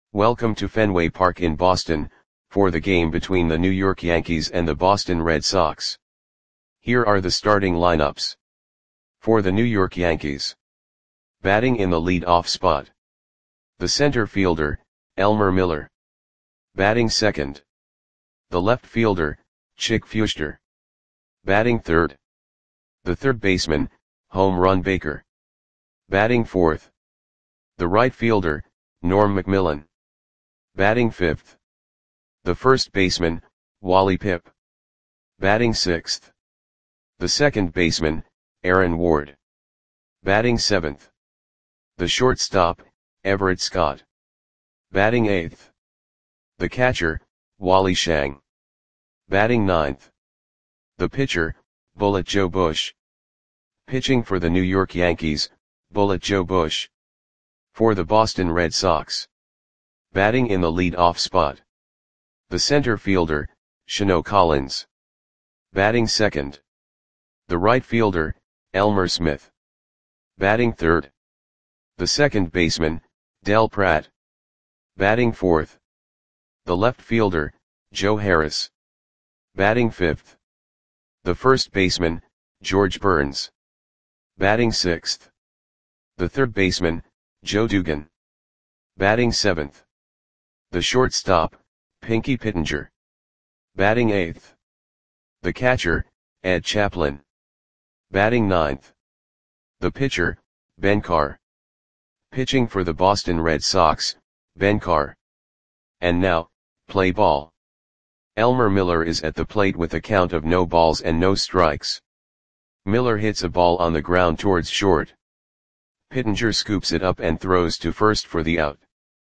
Welcome to Fenway Park in Boston, for the game between the New York Yankees and the Boston Red Sox. Here are the starting lineups. For the New York Yankees. Batting in the lead-off spot. The center fielder, Elmer Miller. Batting second. The left fielder, Chick Feuchter. Batting third. The third baseman, Home Run Baker. Batting fourth. The right fielder, Norm Macmillan. Batting fifth. The first baseman, Wally Pipp. Batting sixth. The second baseman, Aaron Ward. Batting seventh. The shortstop, Everett Scott. Batting eighth. The catcher, Wally Schang. Batting ninth. The pitcher, Bullet Joe Bush. Pitching for the New York Yankees, Bullet Joe Bush. For the Boston Red Sox. Batting in the lead-off spot. The center fielder, Shano Collins. Batting second. The right fielder, Elmer Smith. Batting third. The second baseman, Del Pratt. Batting fourth. The left fielder, Joe Harris. Batting fifth. The first baseman, George Burns. Batting sixth. The third baseman, Joe Dugan. Batting seventh. The shortstop, Pinky Pittenger. Batting eighth. The catcher, Ed Chaplin. Batting ninth. The pitcher, Ben Carr. Pitching for the Boston Red Sox, Ben Carr. And now, play ball. Elmer Miller is at the plate with a count of no balls and no strikes. Miller hits a ball on the ground towards short. Pittenger scoops it up and throws to first for the out.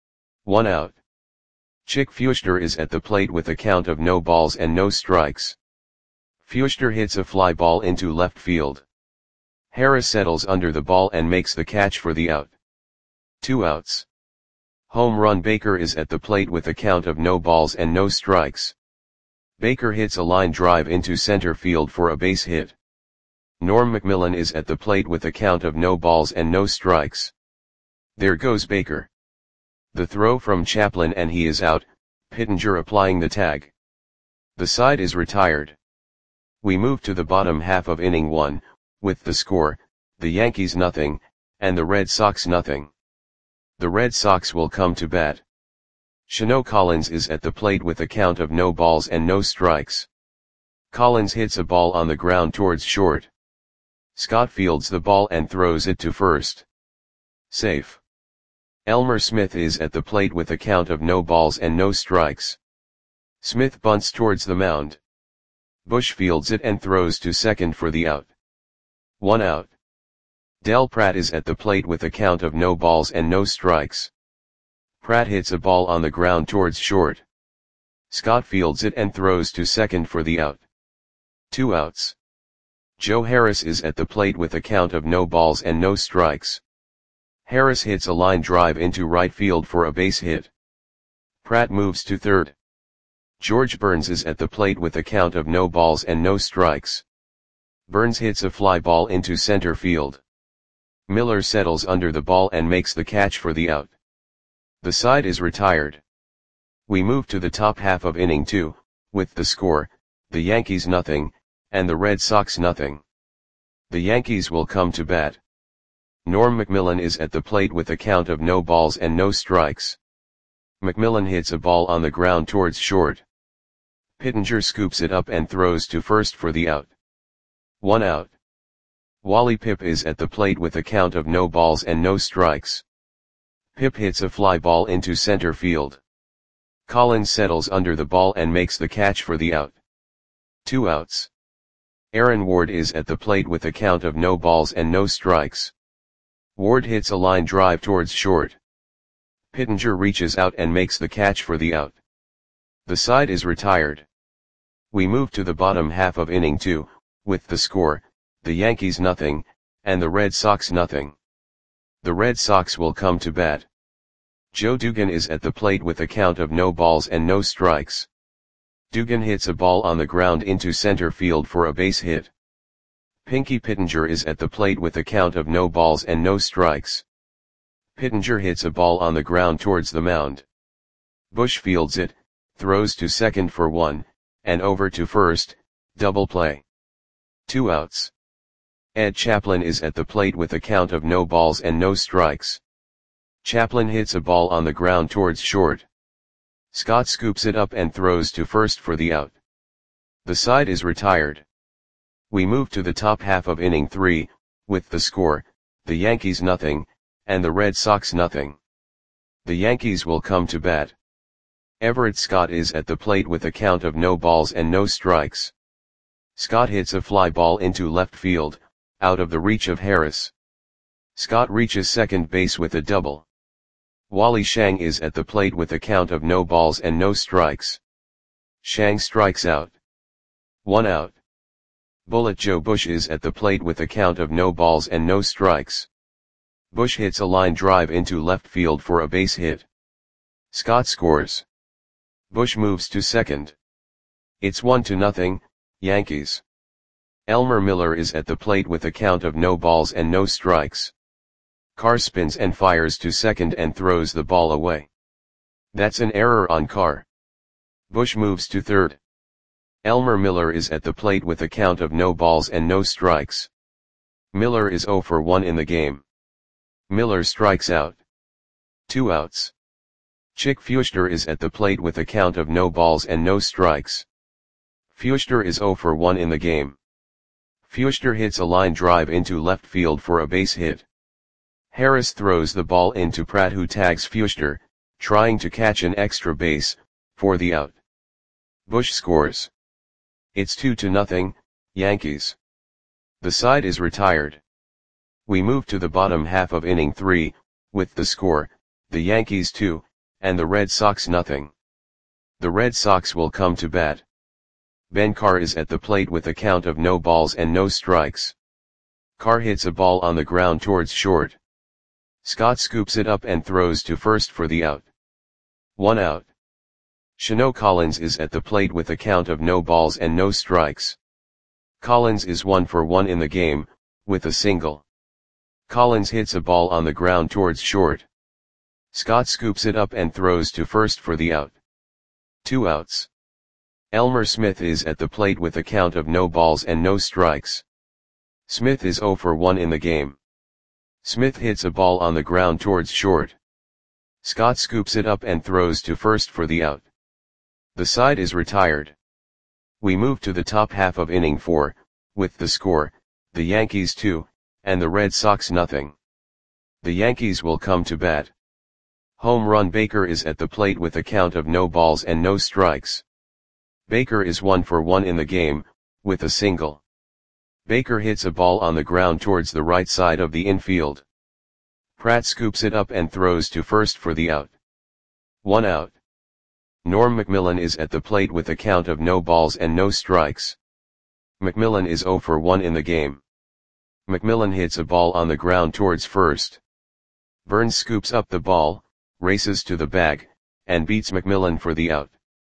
1 out. Chick Feuchter is at the plate with a count of no balls and no strikes. Feuchter hits a fly ball into left field. Harris settles under the ball and makes the catch for the out. 2 outs. Home Run Baker is at the plate with a count of no balls and no strikes. Baker hits a line drive into center field for a base hit. Norm Macmillan is at the plate with a count of no balls and no strikes. There goes Baker. The throw from Chaplin and he is out, Pittenger applying the tag. The side is retired. We move to the bottom half of inning 1, with the score, the Yankees nothing, and the Red Sox nothing. The Red Sox will come to bat. Shano Collins is at the plate with a count of no balls and no strikes. Collins hits a ball on the ground towards short. Scott fields the ball and throws it to first. Safe. Elmer Smith is at the plate with a count of no balls and no strikes. Smith bunts towards the mound. Bush fields it and throws to second for the out. 1 out. Del Pratt is at the plate with a count of no balls and no strikes. Pratt hits a ball on the ground towards short. Scott fields it and throws to second for the out. 2 outs. Joe Harris is at the plate with a count of no balls and no strikes. Harris hits a line drive into right field for a base hit. Pratt moves to third. George Burns is at the plate with a count of no balls and no strikes. Burns hits a fly ball into center field. Miller settles under the ball and makes the catch for the out. The side is retired. We move to the top half of inning 2, with the score, the Yankees nothing, and the Red Sox nothing. The Yankees will come to bat. Norm Macmillan is at the plate with a count of no balls and no strikes. Macmillan hits a ball on the ground towards short. Pittenger scoops it up and throws to first for the out. 1 out. Wally Pipp is at the plate with a count of no balls and no strikes. Pipp hits a fly ball into center field. Collins settles under the ball and makes the catch for the out. 2 outs. Aaron Ward is at the plate with a count of no balls and no strikes. Ward hits a line drive towards short. Pittenger reaches out and makes the catch for the out. The side is retired. We move to the bottom half of inning 2, with the score, the Yankees nothing, and the Red Sox nothing. The Red Sox will come to bat. Joe Dugan is at the plate with a count of no balls and no strikes. Dugan hits a ball on the ground into center field for a base hit. Pinky Pittenger is at the plate with a count of no balls and no strikes. Pittenger hits a ball on the ground towards the mound. Bush fields it, throws to second for 1, and over to first, double play. 2 outs. Ed Chaplin is at the plate with a count of no balls and no strikes. Chaplin hits a ball on the ground towards short. Scott scoops it up and throws to first for the out. The side is retired. We move to the top half of inning 3, with the score, the Yankees nothing, and the Red Sox nothing. The Yankees will come to bat. Everett Scott is at the plate with a count of no balls and no strikes. Scott hits a fly ball into left field, out of the reach of Harris. Scott reaches second base with a double. Wally Shang is at the plate with a count of no balls and no strikes. Shang strikes out. 1 out. Bullet Joe Bush is at the plate with a count of no balls and no strikes. Bush hits a line drive into left field for a base hit. Scott scores. Bush moves to second. It's 1-0, Yankees. Elmer Miller is at the plate with a count of no balls and no strikes. Carr spins and fires to second and throws the ball away. That's an error on Carr. Bush moves to third. Elmer Miller is at the plate with a count of no balls and no strikes. Miller is 0 for 1 in the game. Miller strikes out. 2 outs. Chick Feuchter is at the plate with a count of no balls and no strikes. Feuchter is 0 for 1 in the game. Feuchter hits a line drive into left field for a base hit. Harris throws the ball into Pratt, who tags Feuchter, trying to catch an extra base, for the out. Bush scores. It's 2-0, Yankees. The side is retired. We move to the bottom half of inning 3, with the score, the Yankees 2, and the Red Sox nothing. The Red Sox will come to bat. Ben Carr is at the plate with a count of no balls and no strikes. Carr hits a ball on the ground towards short. Scott scoops it up and throws to first for the out. 1 out. Shano Collins is at the plate with a count of no balls and no strikes. Collins is 1 for 1 in the game, with a single. Collins hits a ball on the ground towards short. Scott scoops it up and throws to first for the out. 2 outs. Elmer Smith is at the plate with a count of no balls and no strikes. Smith is 0 for 1 in the game. Smith hits a ball on the ground towards short. Scott scoops it up and throws to first for the out. The side is retired. We move to the top half of inning 4, with the score, the Yankees 2, and the Red Sox nothing. The Yankees will come to bat. Home run Baker is at the plate with a count of no balls and no strikes. Baker is 1 for 1 in the game, with a single. Baker hits a ball on the ground towards the right side of the infield. Pratt scoops it up and throws to first for the out. 1 out. Norm McMillan is at the plate with a count of no balls and no strikes. McMillan is 0 for 1 in the game. McMillan hits a ball on the ground towards first. Burns scoops up the ball, races to the bag, and beats McMillan for the out.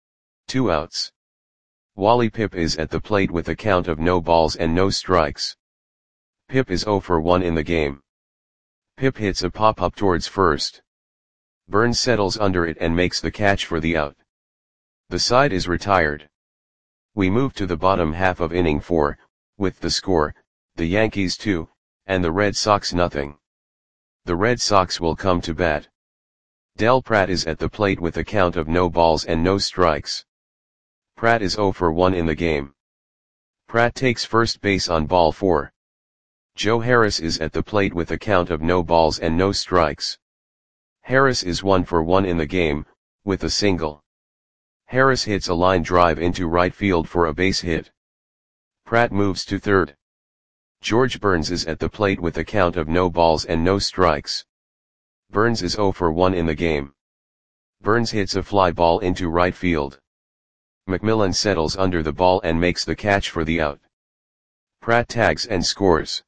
2 outs. Wally Pipp is at the plate with a count of no balls and no strikes. Pipp is 0 for 1 in the game. Pipp hits a pop-up towards first. Burns settles under it and makes the catch for the out. The side is retired. We move to the bottom half of inning 4, with the score, the Yankees 2, and the Red Sox nothing. The Red Sox will come to bat. Del Pratt is at the plate with a count of no balls and no strikes. Pratt is 0 for 1 in the game. Pratt takes first base on ball 4. Joe Harris is at the plate with a count of no balls and no strikes. Harris is 1 for 1 in the game, with a single. Harris hits a line drive into right field for a base hit. Pratt moves to third. George Burns is at the plate with a count of no balls and no strikes. Burns is 0 for 1 in the game. Burns hits a fly ball into right field. McMillan settles under the ball and makes the catch for the out. Pratt tags and scores.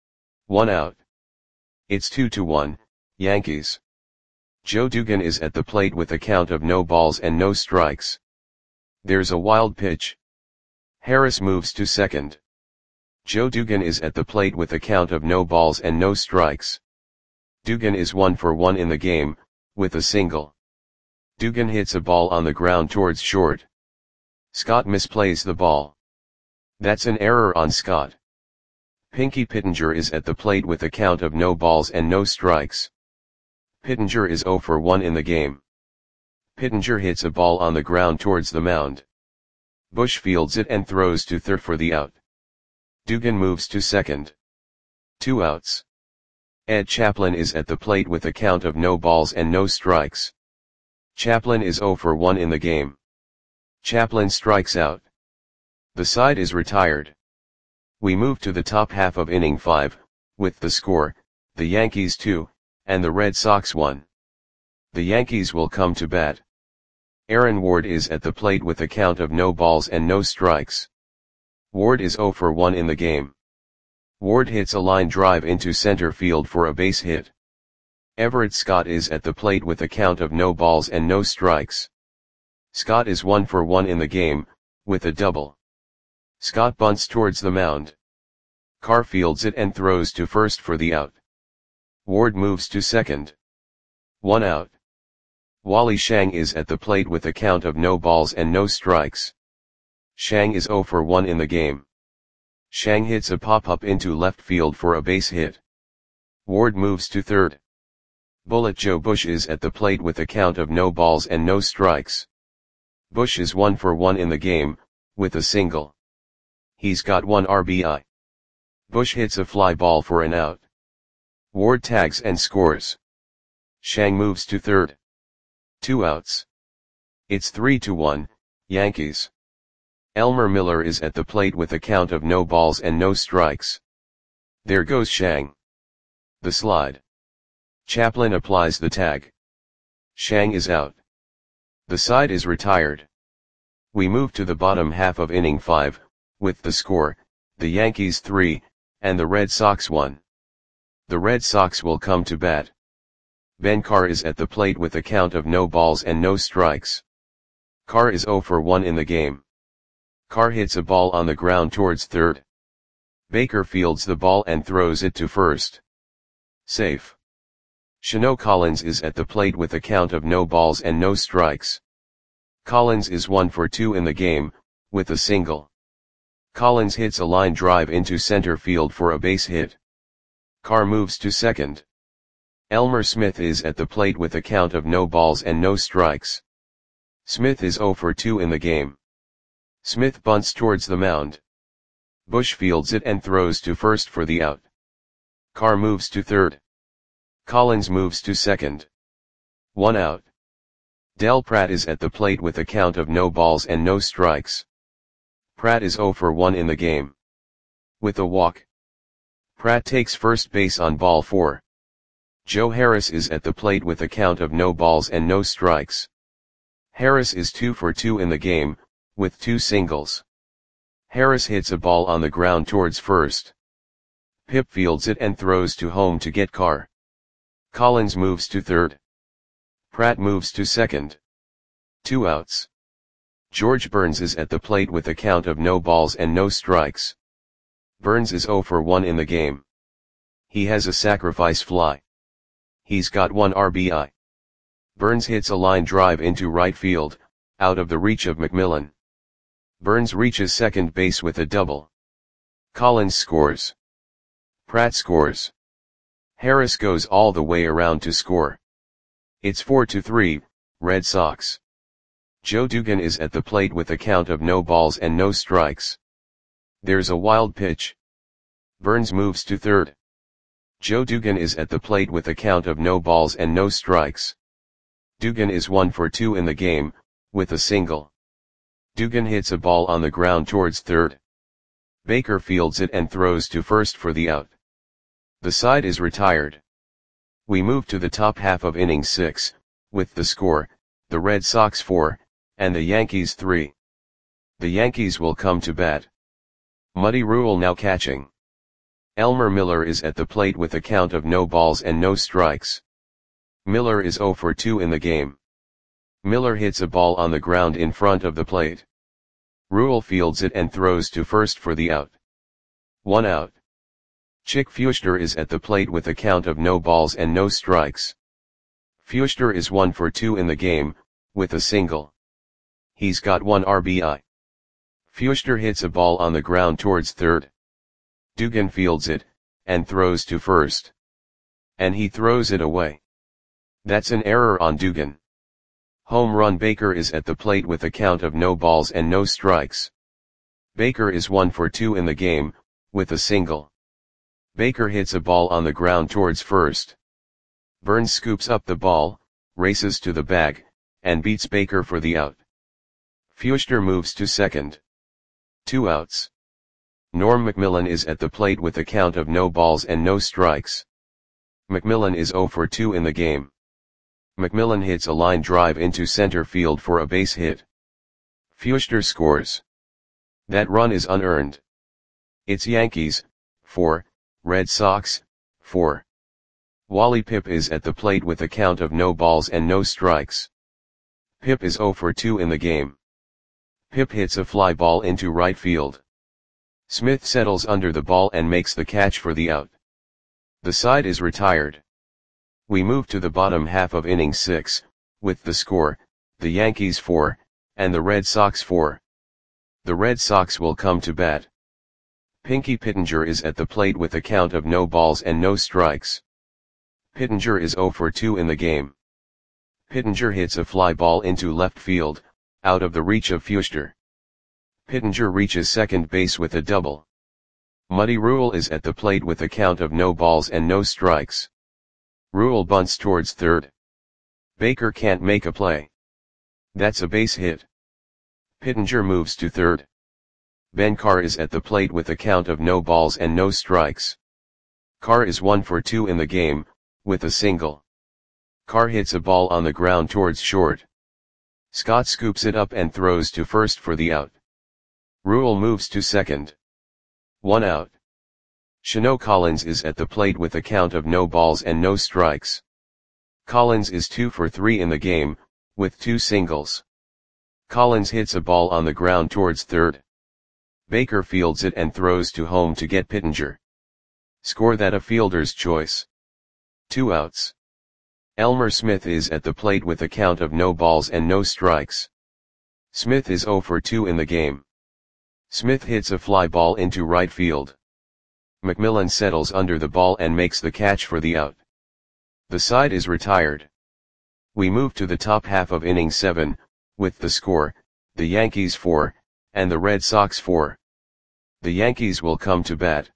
1 out. It's 2-1, Yankees. Joe Dugan is at the plate with a count of no balls and no strikes. There's a wild pitch. Harris moves to second. Joe Dugan is at the plate with a count of no balls and no strikes. Dugan is 1 for 1 in the game, with a single. Dugan hits a ball on the ground towards short. Scott misplays the ball. That's an error on Scott. Pinky Pittenger is at the plate with a count of no balls and no strikes. Pittenger is 0 for 1 in the game. Pittenger hits a ball on the ground towards the mound. Bush fields it and throws to third for the out. Dugan moves to second. 2 outs. Ed Chaplin is at the plate with a count of no balls and no strikes. Chaplin is 0 for 1 in the game. Chaplin strikes out. The side is retired. We move to the top half of inning 5, with the score, the Yankees 2, and the Red Sox 1. The Yankees will come to bat. Aaron Ward is at the plate with a count of no balls and no strikes. Ward is 0 for 1 in the game. Ward hits a line drive into center field for a base hit. Everett Scott is at the plate with a count of no balls and no strikes. Scott is 1 for 1 in the game, with a double. Scott bunts towards the mound. Carr fields it and throws to first for the out. Ward moves to second. 1 out. Wally Shang is at the plate with a count of no balls and no strikes. Shang is 0 for 1 in the game. Shang hits a pop-up into left field for a base hit. Ward moves to third. Bullet Joe Bush is at the plate with a count of no balls and no strikes. Bush is 1 for 1 in the game, with a single. He's got 1 RBI. Bush hits a fly ball for an out. Ward tags and scores. Shang moves to third. 2 outs. It's 3-1, Yankees. Elmer Miller is at the plate with a count of no balls and no strikes. There goes Shang. The slide. Chaplin applies the tag. Shang is out. The side is retired. We move to the bottom half of inning 5, with the score, the Yankees 3, and the Red Sox 1. The Red Sox will come to bat. Ben Carr is at the plate with a count of no balls and no strikes. Carr is 0 for 1 in the game. Carr hits a ball on the ground towards third. Baker fields the ball and throws it to first. Safe. Shano Collins is at the plate with a count of no balls and no strikes. Collins is 1 for 2 in the game, with a single. Collins hits a line drive into center field for a base hit. Carr moves to second. Elmer Smith is at the plate with a count of no balls and no strikes. Smith is 0 for 2 in the game. Smith bunts towards the mound. Bush fields it and throws to first for the out. Carr moves to third. Collins moves to second. 1 out. Del Pratt is at the plate with a count of no balls and no strikes. Pratt is 0 for 1 in the game. With a walk. Pratt takes first base on ball 4. Joe Harris is at the plate with a count of no balls and no strikes. Harris is 2 for 2 in the game, with 2 singles. Harris hits a ball on the ground towards first. Pip fields it and throws to home to get Carr. Collins moves to third. Pratt moves to second. 2 outs. George Burns is at the plate with a count of no balls and no strikes. Burns is 0 for 1 in the game. He has a sacrifice fly. He's got 1 RBI. Burns hits a line drive into right field, out of the reach of McMillan. Burns reaches second base with a double. Collins scores. Pratt scores. Harris goes all the way around to score. It's 4-3, Red Sox. Joe Dugan is at the plate with a count of no balls and no strikes. There's a wild pitch. Burns moves to third. Joe Dugan is at the plate with a count of no balls and no strikes. Dugan is 1 for 2 in the game, with a single. Dugan hits a ball on the ground towards third. Baker fields it and throws to first for the out. The side is retired. We move to the top half of inning 6, with the score, the Red Sox 4, and the Yankees 3. The Yankees will come to bat. Muddy Rule now catching. Elmer Miller is at the plate with a count of no balls and no strikes. Miller is 0 for 2 in the game. Miller hits a ball on the ground in front of the plate. Rule fields it and throws to first for the out. 1 out. Chick Feuchter is at the plate with a count of no balls and no strikes. Feuchter is 1 for 2 in the game, with a single. He's got 1 RBI. Feuchter hits a ball on the ground towards third. Dugan fields it, and throws to first. And he throws it away. That's an error on Dugan. Home run. Baker is at the plate with a count of no balls and no strikes. Baker is 1 for 2 in the game, with a single. Baker hits a ball on the ground towards first. Burns scoops up the ball, races to the bag, and beats Baker for the out. Feuchter moves to second. 2 outs. Norm McMillan is at the plate with a count of no balls and no strikes. McMillan is 0 for 2 in the game. McMillan hits a line drive into center field for a base hit. Feuchter scores. That run is unearned. It's Yankees, 4, Red Sox, 4. Wally Pipp is at the plate with a count of no balls and no strikes. Pipp is 0 for 2 in the game. Pipp hits a fly ball into right field. Smith settles under the ball and makes the catch for the out. The side is retired. We move to the bottom half of inning 6, with the score, the Yankees 4, and the Red Sox 4. The Red Sox will come to bat. Pinky Pittenger is at the plate with a count of no balls and no strikes. Pittenger is 0 for 2 in the game. Pittenger hits a fly ball into left field, out of the reach of Feuchter. Pittenger reaches second base with a double. Muddy Rule is at the plate with a count of no balls and no strikes. Rule bunts towards third. Baker can't make a play. That's a base hit. Pittenger moves to third. Ben Carr is at the plate with a count of no balls and no strikes. Carr is 1 for 2 in the game, with a single. Carr hits a ball on the ground towards short. Scott scoops it up and throws to first for the out. Rule moves to second. 1 out. Shano Collins is at the plate with a count of no balls and no strikes. Collins is 2 for 3 in the game, with 2 singles. Collins hits a ball on the ground towards third. Baker fields it and throws to home to get Pittenger. Score that a fielder's choice. 2 outs. Elmer Smith is at the plate with a count of no balls and no strikes. Smith is 0 for 2 in the game. Smith hits a fly ball into right field. McMillan settles under the ball and makes the catch for the out. The side is retired. We move to the top half of inning 7, with the score, the Yankees 4, and the Red Sox 4. The Yankees will come to bat.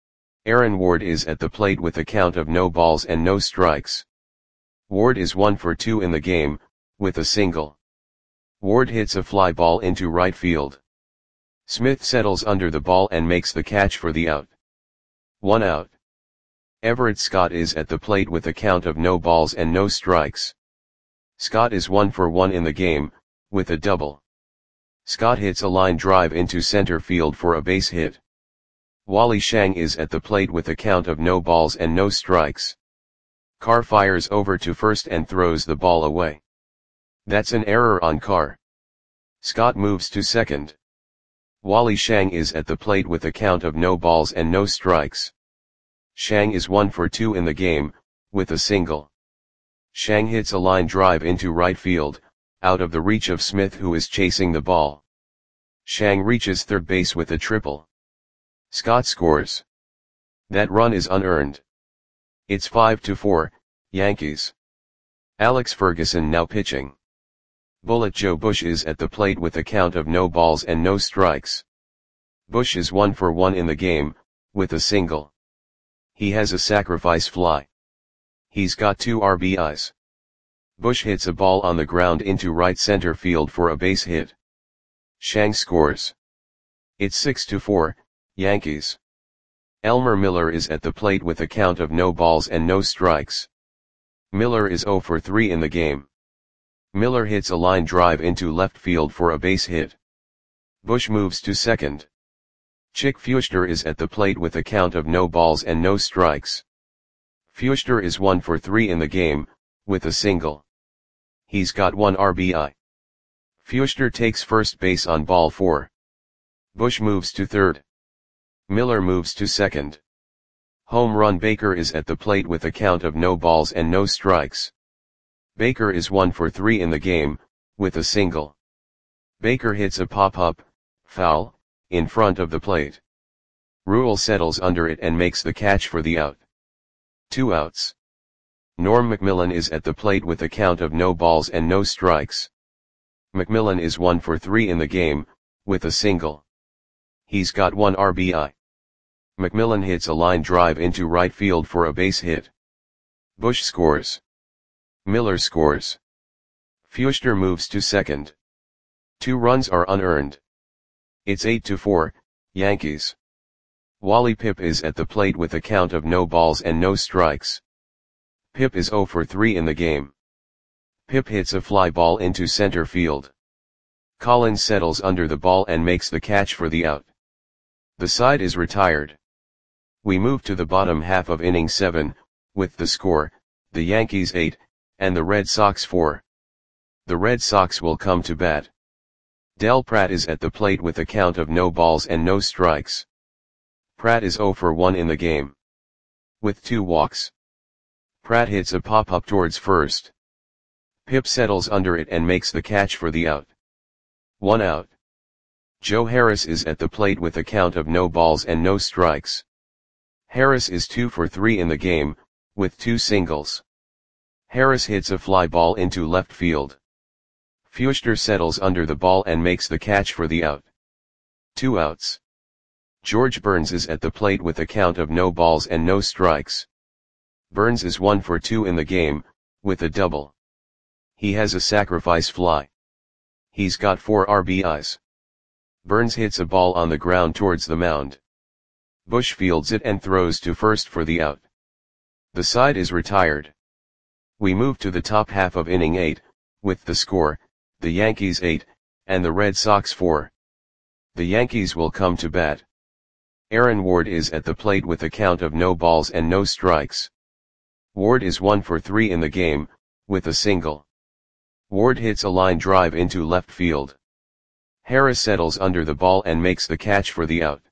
Aaron Ward is at the plate with a count of no balls and no strikes. Ward is 1 for 2 in the game, with a single. Ward hits a fly ball into right field. Smith settles under the ball and makes the catch for the out. 1 out. Everett Scott is at the plate with a count of no balls and no strikes. Scott is 1 for 1 in the game, with a double. Scott hits a line drive into center field for a base hit. Wally Shang is at the plate with a count of no balls and no strikes. Carr fires over to first and throws the ball away. That's an error on Carr. Scott moves to second. Wally Shang is at the plate with a count of no balls and no strikes. Shang is 1 for 2 in the game, with a single. Shang hits a line drive into right field, out of the reach of Smith who is chasing the ball. Shang reaches third base with a triple. Scott scores. That run is unearned. It's 5-4, Yankees. Alex Ferguson now pitching. Bullet Joe Bush is at the plate with a count of no balls and no strikes. Bush is 1 for 1 in the game, with a single. He has a sacrifice fly. He's got 2 RBIs. Bush hits a ball on the ground into right center field for a base hit. Shang scores. It's 6-4, Yankees. Elmer Miller is at the plate with a count of no balls and no strikes. Miller is 0 for 3 in the game. Miller hits a line drive into left field for a base hit. Bush moves to second. Chick Feuchter is at the plate with a count of no balls and no strikes. Feuchter is 1 for 3 in the game, with a single. He's got 1 RBI. Feuchter takes first base on ball 4. Bush moves to third. Miller moves to second. Home run. Baker is at the plate with a count of no balls and no strikes. Baker is 1 for 3 in the game, with a single. Baker hits a pop-up, foul, in front of the plate. Rule settles under it and makes the catch for the out. 2 outs. Norm McMillan is at the plate with a count of no balls and no strikes. McMillan is 1 for 3 in the game, with a single. He's got 1 RBI. McMillan hits a line drive into right field for a base hit. Bush scores. Miller scores. Fuster moves to second. 2 runs are unearned. It's 8-4, Yankees. Wally Pipp is at the plate with a count of no balls and no strikes. Pipp is 0 for 3 in the game. Pipp hits a fly ball into center field. Collins settles under the ball and makes the catch for the out. The side is retired. We move to the bottom half of inning 7, with the score, the Yankees 8, and the Red Sox 4. The Red Sox will come to bat. Del Pratt is at the plate with a count of no balls and no strikes. Pratt is 0 for 1 in the game. With 2 walks. Pratt hits a pop-up towards first. Pipp settles under it and makes the catch for the out. 1 out. Joe Harris is at the plate with a count of no balls and no strikes. Harris is 2 for 3 in the game, with 2 singles. Harris hits a fly ball into left field. Fuster settles under the ball and makes the catch for the out. 2 outs. George Burns is at the plate with a count of no balls and no strikes. Burns is 1 for 2 in the game, with a double. He has a sacrifice fly. He's got 4 RBIs. Burns hits a ball on the ground towards the mound. Bush fields it and throws to first for the out. The side is retired. We move to the top half of inning 8, with the score, the Yankees 8, and the Red Sox 4. The Yankees will come to bat. Aaron Ward is at the plate with a count of no balls and no strikes. Ward is 1 for 3 in the game, with a single. Ward hits a line drive into left field. Harris settles under the ball and makes the catch for the out.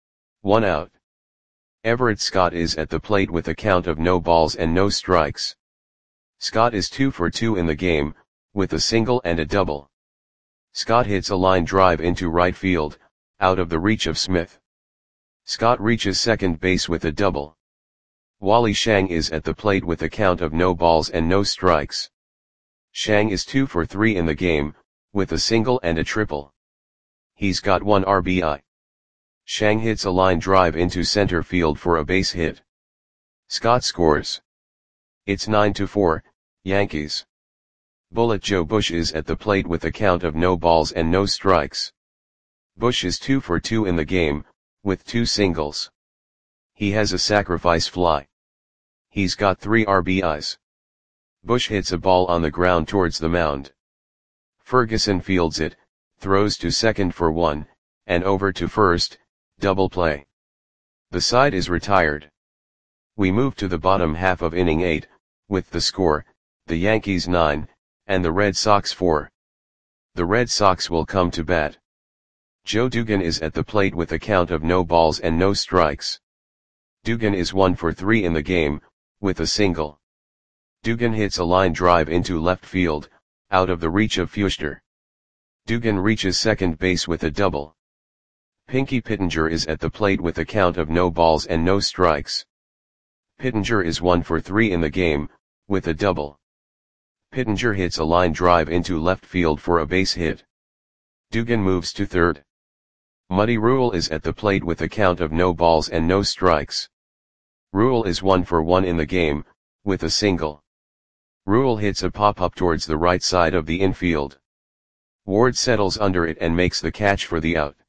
1 out. Everett Scott is at the plate with a count of no balls and no strikes. Scott is 2 for 2 in the game, with a single and a double. Scott hits a line drive into right field, out of the reach of Smith. Scott reaches second base with a double. Wally Shang is at the plate with a count of no balls and no strikes. Shang is 2 for 3 in the game, with a single and a triple. He's got 1 RBI. Shang hits a line drive into center field for a base hit. Scott scores. It's 9-4, Yankees. Bullet Joe Bush is at the plate with a count of no balls and no strikes. Bush is 2 for 2 in the game, with 2 singles. He has a sacrifice fly. He's got 3 RBIs. Bush hits a ball on the ground towards the mound. Ferguson fields it, throws to second for 1, and over to first, double play. The side is retired. We move to the bottom half of inning 8, with the score, the Yankees 9, and the Red Sox 4. The Red Sox will come to bat. Joe Dugan is at the plate with a count of no balls and no strikes. Dugan is 1 for 3 in the game, with a single. Dugan hits a line drive into left field, out of the reach of Fuster. Dugan reaches second base with a double. Pinky Pittenger is at the plate with a count of no balls and no strikes. Pittenger is 1 for 3 in the game, with a double. Pittenger hits a line drive into left field for a base hit. Dugan moves to third. Muddy Rule is at the plate with a count of no balls and no strikes. Rule is 1 for 1 in the game, with a single. Rule hits a pop-up towards the right side of the infield. Ward settles under it and makes the catch for the out.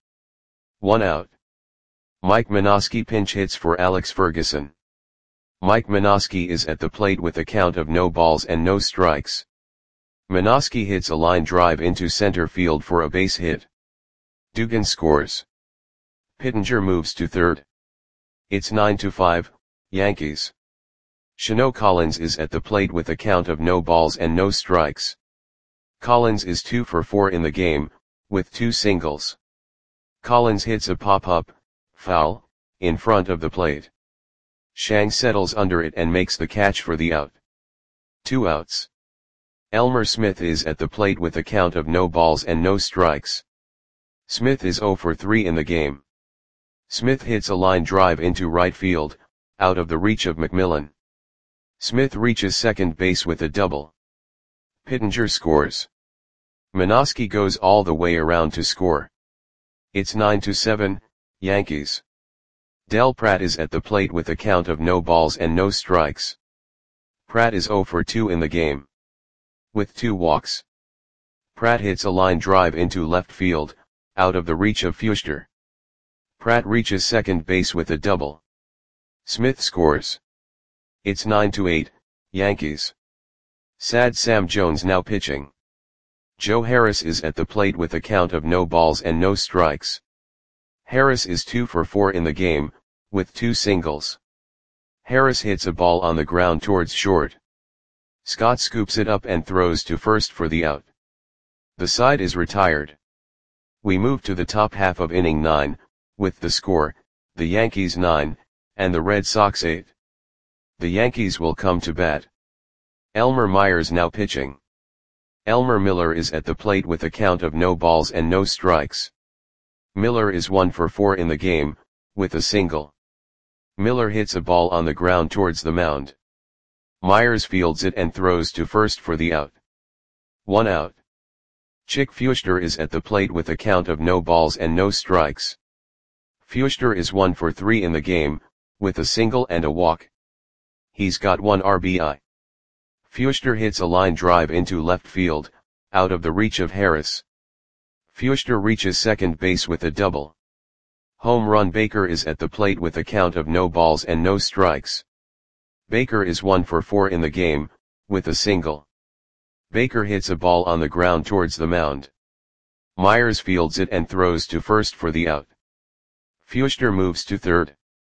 1 out. Mike Minosky pinch hits for Alex Ferguson. Mike Minosky is at the plate with a count of no balls and no strikes. Minosky hits a line drive into center field for a base hit. Dugan scores. Pittenger moves to third. It's 9-5, Yankees. Shano Collins is at the plate with a count of no balls and no strikes. Collins is 2 for 4 in the game, with 2 singles. Collins hits a pop-up, foul, in front of the plate. Shang settles under it and makes the catch for the out. 2 outs. Elmer Smith is at the plate with a count of no balls and no strikes. Smith is 0 for 3 in the game. Smith hits a line drive into right field, out of the reach of McMillan. Smith reaches second base with a double. Pittenger scores. Minosky goes all the way around to score. It's 9-7, Yankees. Del Pratt is at the plate with a count of no balls and no strikes. Pratt is 0 for 2 in the game. With 2 walks. Pratt hits a line drive into left field, out of the reach of Fuster. Pratt reaches second base with a double. Smith scores. It's 9-8, Yankees. Sad Sam Jones now pitching. Joe Harris is at the plate with a count of no balls and no strikes. Harris is 2 for 4 in the game, with 2 singles. Harris hits a ball on the ground towards short. Scott scoops it up and throws to first for the out. The side is retired. We move to the top half of inning 9, with the score, the Yankees 9, and the Red Sox 8. The Yankees will come to bat. Elmer Myers now pitching. Elmer Miller is at the plate with a count of no balls and no strikes. Miller is 1 for 4 in the game, with a single. Miller hits a ball on the ground towards the mound. Myers fields it and throws to first for the out. 1 out. Chick Fuster is at the plate with a count of no balls and no strikes. Fuster is 1 for 3 in the game, with a single and a walk. He's got 1 RBI. Fuster hits a line drive into left field, out of the reach of Harris. Fuster reaches second base with a double. Home run Baker is at the plate with a count of no balls and no strikes. Baker is 1 for 4 in the game, with a single. Baker hits a ball on the ground towards the mound. Myers fields it and throws to first for the out. Fuster moves to third.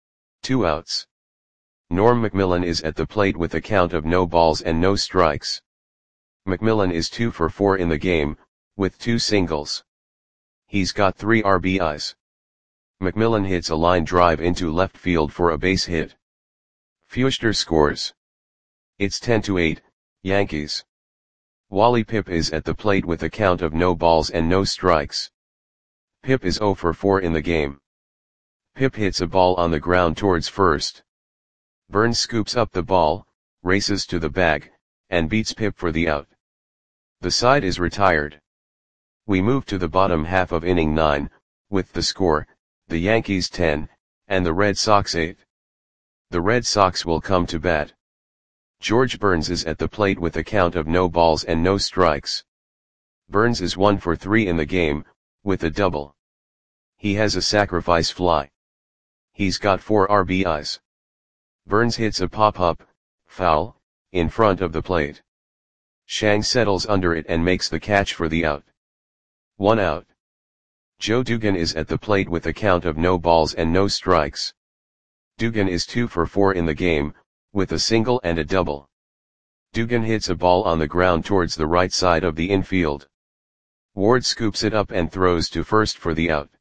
2 outs. Norm McMillan is at the plate with a count of no balls and no strikes. McMillan is 2 for 4 in the game, with 2 singles. He's got 3 RBIs. McMillan hits a line drive into left field for a base hit. Fuster scores. It's 10-8, Yankees. Wally Pipp is at the plate with a count of no balls and no strikes. Pipp is 0 for 4 in the game. Pipp hits a ball on the ground towards first. Burns scoops up the ball, races to the bag, and beats Pipp for the out. The side is retired. We move to the bottom half of inning 9, with the score, the Yankees 10, and the Red Sox 8. The Red Sox will come to bat. George Burns is at the plate with a count of no balls and no strikes. Burns is 1 for 3 in the game, with a double. He has a sacrifice fly. He's got 4 RBIs. Burns hits a pop-up, foul, in front of the plate. Shang settles under it and makes the catch for the out. 1 out. Joe Dugan is at the plate with a count of no balls and no strikes. Dugan is 2 for 4 in the game, with a single and a double. Dugan hits a ball on the ground towards the right side of the infield. Ward scoops it up and throws to first for the out.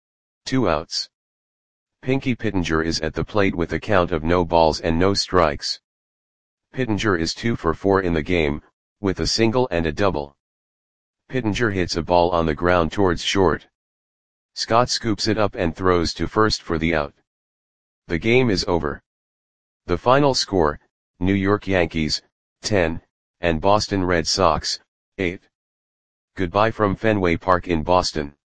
2 outs. Pinky Pittenger is at the plate with a count of no balls and no strikes. Pittenger is 2 for 4 in the game, with a single and a double. Pittenger hits a ball on the ground towards short. Scott scoops it up and throws to first for the out. The game is over. The final score, New York Yankees, 10, and Boston Red Sox, 8. Goodbye from Fenway Park in Boston.